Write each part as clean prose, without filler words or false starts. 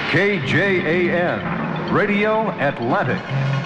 KJAN, Radio Atlantic.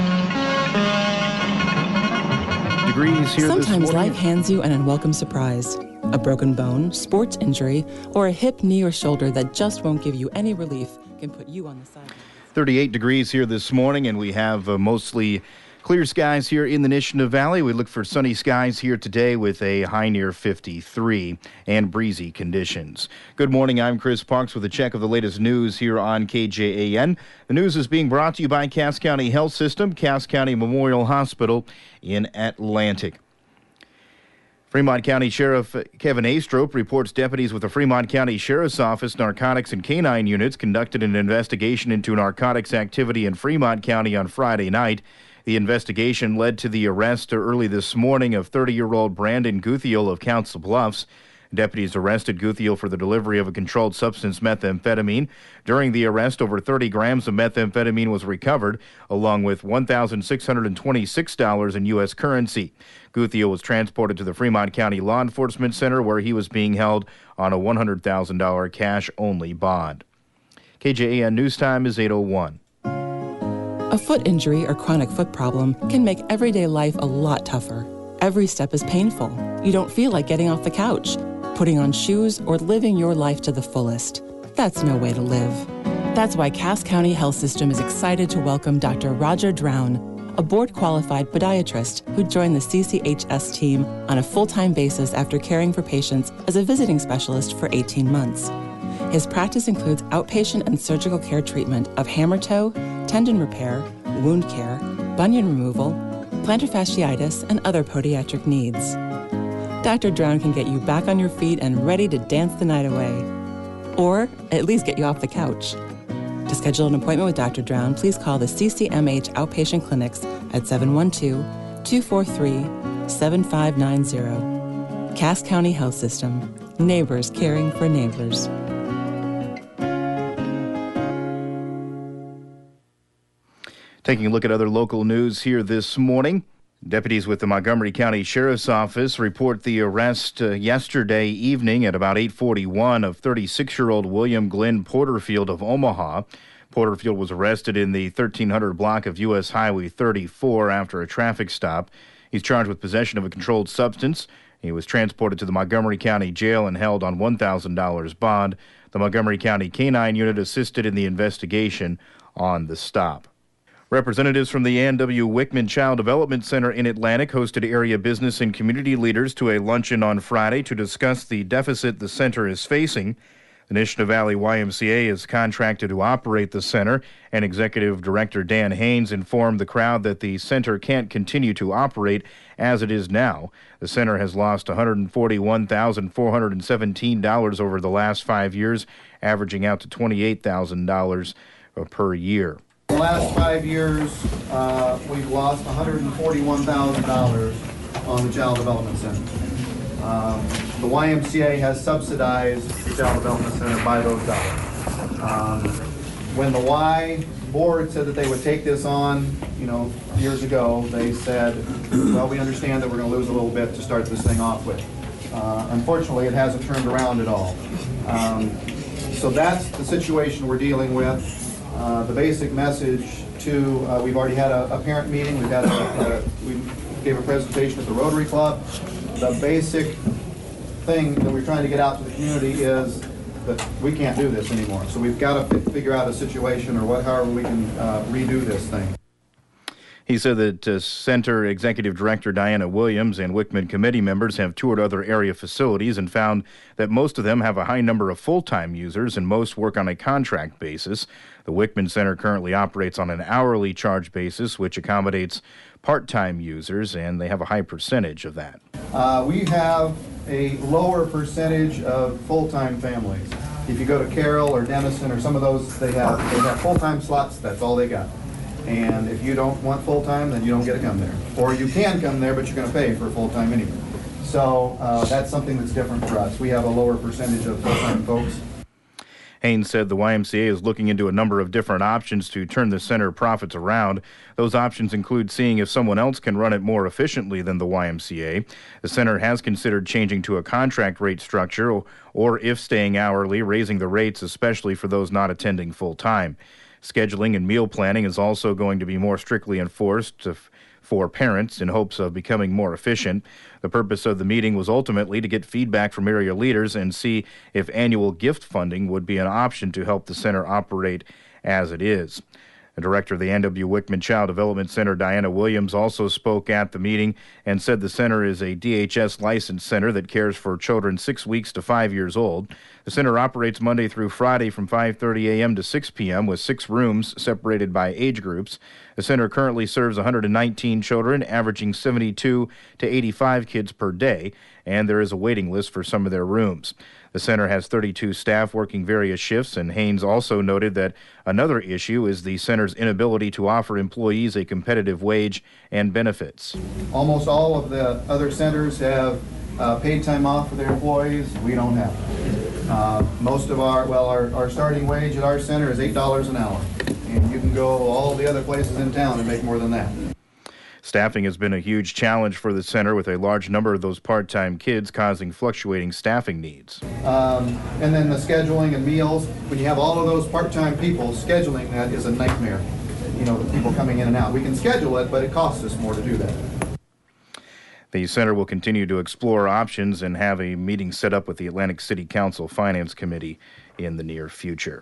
Degrees here Sometimes this morning. life hands you an unwelcome surprise. A broken bone, sports injury, or a hip, knee, or shoulder that just won't give you any relief can put you on the sideline. 38 degrees here this morning, and we have mostly clear skies here in the Nishna Valley. We look for sunny skies here today with a high near 53 and breezy conditions. Good morning, I'm Chris Parks with a check of the latest news here on KJAN. The news is being brought to you by Cass County Health System, Cass County Memorial Hospital in Atlantic. Fremont County Sheriff Kevin Astrop reports deputies with the Fremont County Sheriff's Office Narcotics and Canine Units conducted an investigation into narcotics activity in Fremont County on Friday night. The investigation led to the arrest early this morning of 30-year-old Brandon Guthiel of Council Bluffs. Deputies arrested Guthiel for the delivery of a controlled substance, methamphetamine. During the arrest, over 30 grams of methamphetamine was recovered, along with $1,626 in U.S. currency. Guthiel was transported to the Fremont County Law Enforcement Center, where he was being held on a $100,000 cash-only bond. KJAN News Time is 8:01. A foot injury or chronic foot problem can make everyday life a lot tougher. Every step is painful. You don't feel like getting off the couch, putting on shoes, or living your life to the fullest. That's no way to live. That's why Cass County Health System is excited to welcome Dr. Roger Drown, a board-qualified podiatrist who joined the CCHS team on a full-time basis after caring for patients as a visiting specialist for 18 months. His practice includes outpatient and surgical care treatment of hammer toe, tendon repair, wound care, bunion removal, plantar fasciitis, and other podiatric needs. Dr. Drown can get you back on your feet and ready to dance the night away. Or at least get you off the couch. To schedule an appointment with Dr. Drown, please call the CCMH Outpatient Clinics at 712-243-7590. Cass County Health System. Neighbors caring for neighbors. Taking a look at other local news here this morning. Deputies with the Montgomery County Sheriff's Office report the arrest yesterday evening at about 8:41 of 36-year-old William Glenn Porterfield of Omaha. Porterfield was arrested in the 1300 block of U.S. Highway 34 after a traffic stop. He's charged with possession of a controlled substance. He was transported to the Montgomery County Jail and held on $1,000 bond. The Montgomery County Canine Unit assisted in the investigation on the stop. Representatives from the Ann W. Wickman Child Development Center in Atlantic hosted area business and community leaders to a luncheon on Friday to discuss the deficit the center is facing. The Nishna Valley YMCA is contracted to operate the center, and Executive Director Dan Haynes informed the crowd that the center can't continue to operate as it is now. The center has lost $141,417 over the last 5 years, averaging out to $28,000 per year. The last 5 years, we've lost $141,000 on the Child Development Center. The YMCA has subsidized the Child Development Center by those dollars. When the Y board said that they would take this on, years ago, they said, well, we understand that we're going to lose a little bit to start this thing off with. Unfortunately, it hasn't turned around at all. So that's the situation we're dealing with. The basic message we've already had a parent meeting, we gave a presentation at the Rotary Club. The basic thing that we're trying to get out to the community is that we can't do this anymore. So we've got to figure out a situation or however we can redo this thing. He said that Center Executive Director Diana Williams and Wickman committee members have toured other area facilities and found that most of them have a high number of full-time users and most work on a contract basis. The Wickman Center currently operates on an hourly charge basis, which accommodates part-time users, and they have a high percentage of that. We have a lower percentage of full-time families. If you go to Carroll or Denison or some of those, they have full-time slots. That's all they got. And if you don't want full-time, then you don't get to come there. Or you can come there, but you're going to pay for full-time anyway. So that's something that's different for us. We have a lower percentage of full-time folks. Haynes said the YMCA is looking into a number of different options to turn the center profits around. Those options include seeing if someone else can run it more efficiently than the YMCA. The center has considered changing to a contract rate structure, or if staying hourly, raising the rates, especially for those not attending full-time. Scheduling and meal planning is also going to be more strictly enforced for parents in hopes of becoming more efficient. The purpose of the meeting was ultimately to get feedback from area leaders and see if annual gift funding would be an option to help the center operate as it is. The director of the N.W. Wickman Child Development Center, Diana Williams, also spoke at the meeting and said the center is a DHS licensed center that cares for children 6 weeks to 5 years old. The center operates Monday through Friday from 5:30 a.m. to 6 p.m. with 6 rooms separated by age groups. The center currently serves 119 children, averaging 72 to 85 kids per day, and there is a waiting list for some of their rooms. The center has 32 staff working various shifts, and Haynes also noted that another issue is the center's inability to offer employees a competitive wage and benefits. Almost all of the other centers have paid time off for their employees. We don't have it. Most of our starting wage at our center is $8 an hour, and you can go all the other places in town and make more than that. Staffing has been a huge challenge for the center, with a large number of those part-time kids causing fluctuating staffing needs. And then the scheduling and meals, when you have all of those part-time people, scheduling that is a nightmare. You know, the people coming in and out. We can schedule it, but it costs us more to do that. The center will continue to explore options and have a meeting set up with the Atlantic City Council Finance Committee in the near future.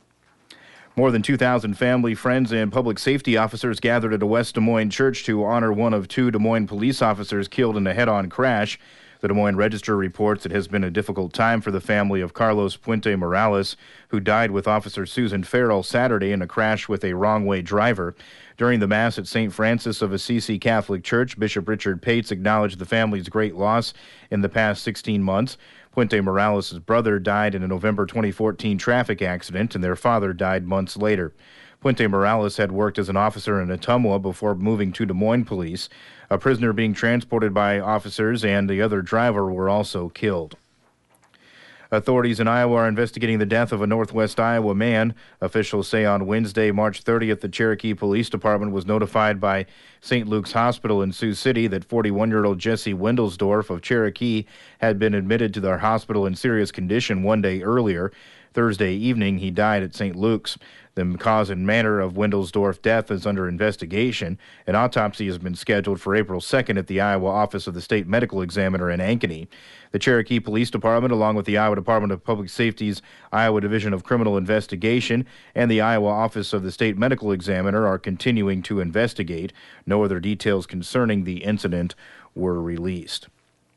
More than 2,000 family, friends, and public safety officers gathered at a West Des Moines church to honor one of 2 Des Moines police officers killed in a head-on crash. The Des Moines Register reports it has been a difficult time for the family of Carlos Puente Morales, who died with Officer Susan Farrell Saturday in a crash with a wrong-way driver. During the Mass at St. Francis of Assisi Catholic Church, Bishop Richard Pates acknowledged the family's great loss in the past 16 months. Puente Morales' brother died in a November 2014 traffic accident, and their father died months later. Puente Morales had worked as an officer in Ottumwa before moving to Des Moines Police. A prisoner being transported by officers and the other driver were also killed. Authorities in Iowa are investigating the death of a Northwest Iowa man. Officials say on Wednesday, March 30th, the Cherokee Police Department was notified by St. Luke's Hospital in Sioux City that 41-year-old Jesse Wendelsdorf of Cherokee had been admitted to their hospital in serious condition 1 day earlier. Thursday evening, he died at St. Luke's. The cause and manner of Wendelsdorf's death is under investigation. An autopsy has been scheduled for April 2nd at the Iowa Office of the State Medical Examiner in Ankeny. The Cherokee Police Department, along with the Iowa Department of Public Safety's Iowa Division of Criminal Investigation and the Iowa Office of the State Medical Examiner, are continuing to investigate. No other details concerning the incident were released.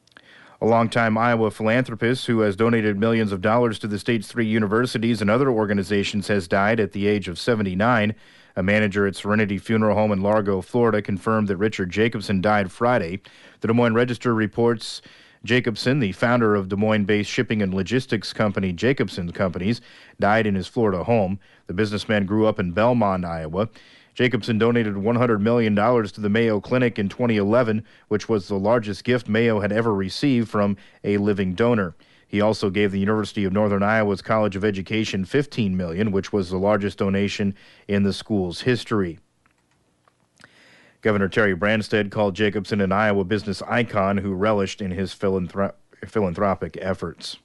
A longtime Iowa philanthropist who has donated millions of dollars to the state's 3 universities and other organizations has died at the age of 79. A manager at Serenity Funeral Home in Largo, Florida, confirmed that Richard Jacobson died Friday. The Des Moines Register reports Jacobson, the founder of Des Moines-based shipping and logistics company Jacobson Companies, died in his Florida home. The businessman grew up in Belmont, Iowa. Jacobson donated $100 million to the Mayo Clinic in 2011, which was the largest gift Mayo had ever received from a living donor. He also gave the University of Northern Iowa's College of Education $15 million, which was the largest donation in the school's history. Governor Terry Branstad called Jacobson an Iowa business icon who relished in his philanthropic efforts.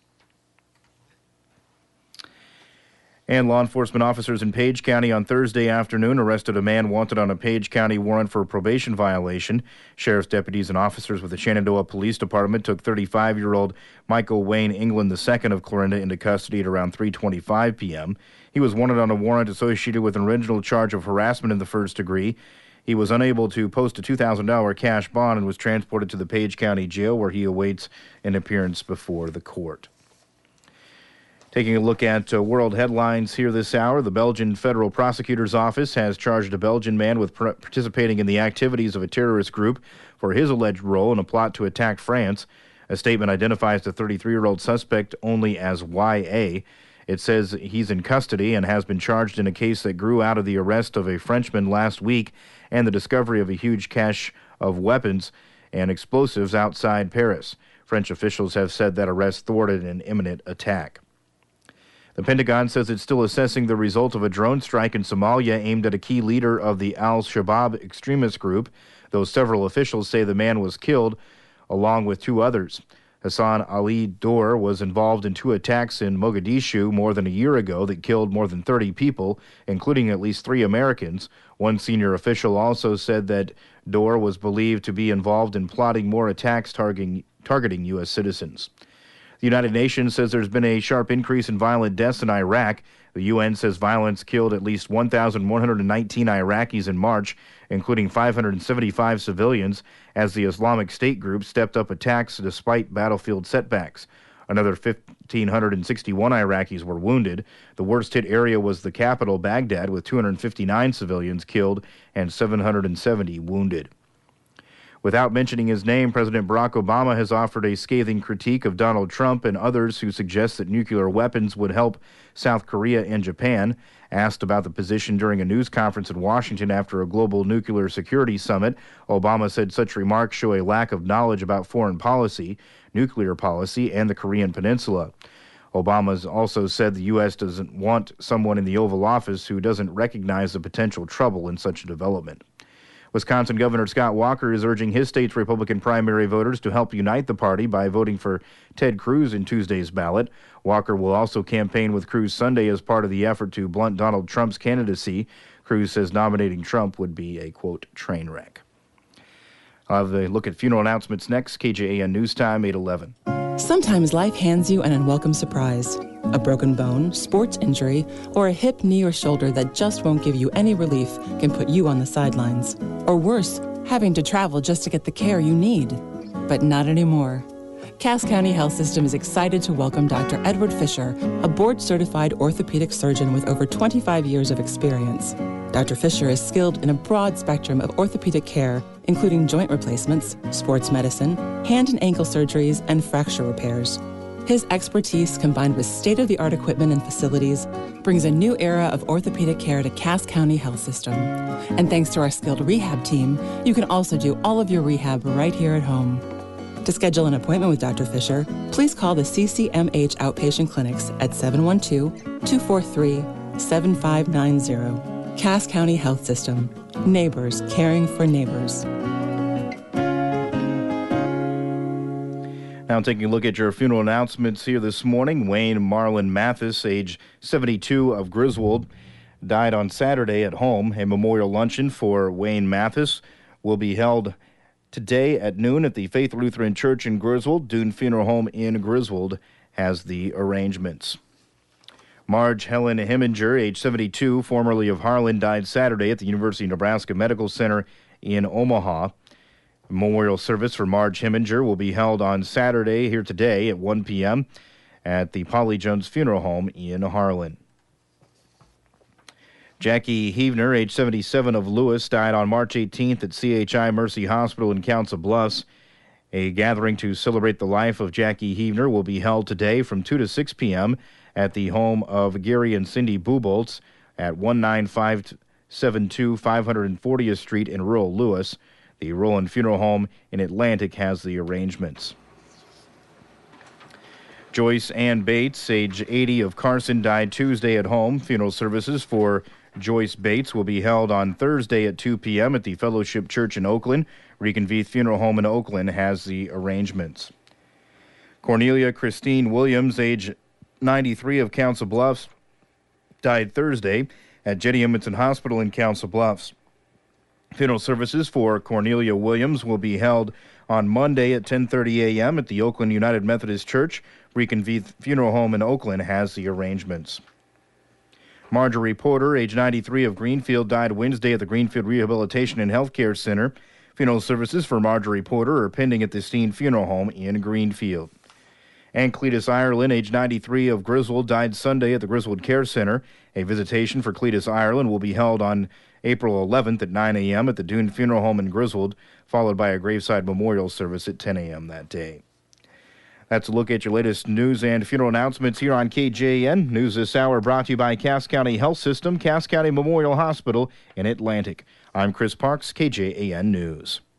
And law enforcement officers in Page County on Thursday afternoon arrested a man wanted on a Page County warrant for a probation violation. Sheriff's deputies and officers with the Shenandoah Police Department took 35-year-old Michael Wayne England II of Clarinda into custody at around 3:25 p.m. He was wanted on a warrant associated with an original charge of harassment in the first degree. He was unable to post a $2,000 cash bond and was transported to the Page County Jail, where he awaits an appearance before the court. Taking a look at world headlines here this hour, the Belgian Federal Prosecutor's Office has charged a Belgian man with participating in the activities of a terrorist group for his alleged role in a plot to attack France. A statement identifies the 33-year-old suspect only as Y.A. It says he's in custody and has been charged in a case that grew out of the arrest of a Frenchman last week and the discovery of a huge cache of weapons and explosives outside Paris. French officials have said that arrest thwarted an imminent attack. The Pentagon says it's still assessing the result of a drone strike in Somalia aimed at a key leader of the al-Shabaab extremist group, though several officials say the man was killed along with 2 others. Hassan Ali Dor was involved in 2 attacks in Mogadishu more than a year ago that killed more than 30 people, including at least 3 Americans. One senior official also said that Dor was believed to be involved in plotting more attacks targeting U.S. citizens. The United Nations says there's been a sharp increase in violent deaths in Iraq. The UN says violence killed at least 1,119 Iraqis in March, including 575 civilians, as the Islamic State group stepped up attacks despite battlefield setbacks. Another 1,561 Iraqis were wounded. The worst-hit area was the capital, Baghdad, with 259 civilians killed and 770 wounded. Without mentioning his name, President Barack Obama has offered a scathing critique of Donald Trump and others who suggest that nuclear weapons would help South Korea and Japan. Asked about the position during a news conference in Washington after a global nuclear security summit, Obama said such remarks show a lack of knowledge about foreign policy, nuclear policy, and the Korean Peninsula. Obama also said the U.S. doesn't want someone in the Oval Office who doesn't recognize the potential trouble in such a development. Wisconsin Governor Scott Walker is urging his state's Republican primary voters to help unite the party by voting for Ted Cruz in Tuesday's ballot. Walker will also campaign with Cruz Sunday as part of the effort to blunt Donald Trump's candidacy. Cruz says nominating Trump would be a, quote, train wreck. I'll have a look at funeral announcements next. KJAN News Time, 8:11. Sometimes life hands you an unwelcome surprise. A broken bone, sports injury, or a hip, knee, or shoulder that just won't give you any relief can put you on the sidelines. Or worse, having to travel just to get the care you need. But not anymore. Cass County Health System is excited to welcome Dr. Edward Fisher, a board-certified orthopedic surgeon with over 25 years of experience. Dr. Fisher is skilled in a broad spectrum of orthopedic care, including joint replacements, sports medicine, hand and ankle surgeries, and fracture repairs. His expertise, combined with state-of-the-art equipment and facilities, brings a new era of orthopedic care to Cass County Health System. And thanks to our skilled rehab team, you can also do all of your rehab right here at home. To schedule an appointment with Dr. Fisher, please call the CCMH Outpatient Clinics at 712-243-7590. Cass County Health System. Neighbors caring for neighbors. Now taking a look at your funeral announcements here this morning. Wayne Marlon Mathis, age 72 of Griswold, died on Saturday at home. A memorial luncheon for Wayne Mathis will be held today at noon at the Faith Lutheran Church in Griswold. Dune Funeral Home in Griswold has the arrangements. Marge Helen Heminger, age 72, formerly of Harlan, died Saturday at the University of Nebraska Medical Center in Omaha. A memorial service for Marge Heminger will be held on Saturday, here today, at 1 p.m. at the Polly Jones Funeral Home in Harlan. Jackie Heavner, age 77 of Lewis, died on March 18th at CHI Mercy Hospital in Council Bluffs. A gathering to celebrate the life of Jackie Heavner will be held today from 2 to 6 p.m. at the home of Gary and Cindy Buboltz at 19572 540th Street in rural Lewis. The Roland Funeral Home in Atlantic has the arrangements. Joyce Ann Bates, age 80 of Carson, died Tuesday at home. Funeral services for Joyce Bates will be held on Thursday at 2 p.m. at the Fellowship Church in Oakland. Reconveith Funeral Home in Oakland has the arrangements. Cornelia Christine Williams, age 93 of Council Bluffs, died Thursday at Jenny Edmondson Hospital in Council Bluffs. Funeral services for Cornelia Williams will be held on Monday at 10:30 a.m. at the Oakland United Methodist Church. Reconveith Funeral Home in Oakland has the arrangements. Marjorie Porter, age 93 of Greenfield, died Wednesday at the Greenfield Rehabilitation and Healthcare Center. Funeral services for Marjorie Porter are pending at the Steen Funeral Home in Greenfield. And Cletus Ireland, age 93 of Griswold, died Sunday at the Griswold Care Center. A visitation for Cletus Ireland will be held on April 11th at 9 a.m. at the Dune Funeral Home in Griswold, followed by a graveside memorial service at 10 a.m. that day. That's a look at your latest news and funeral announcements here on KJN. News this hour brought to you by Cass County Health System, Cass County Memorial Hospital in Atlantic. I'm Chris Parks, KJAN News.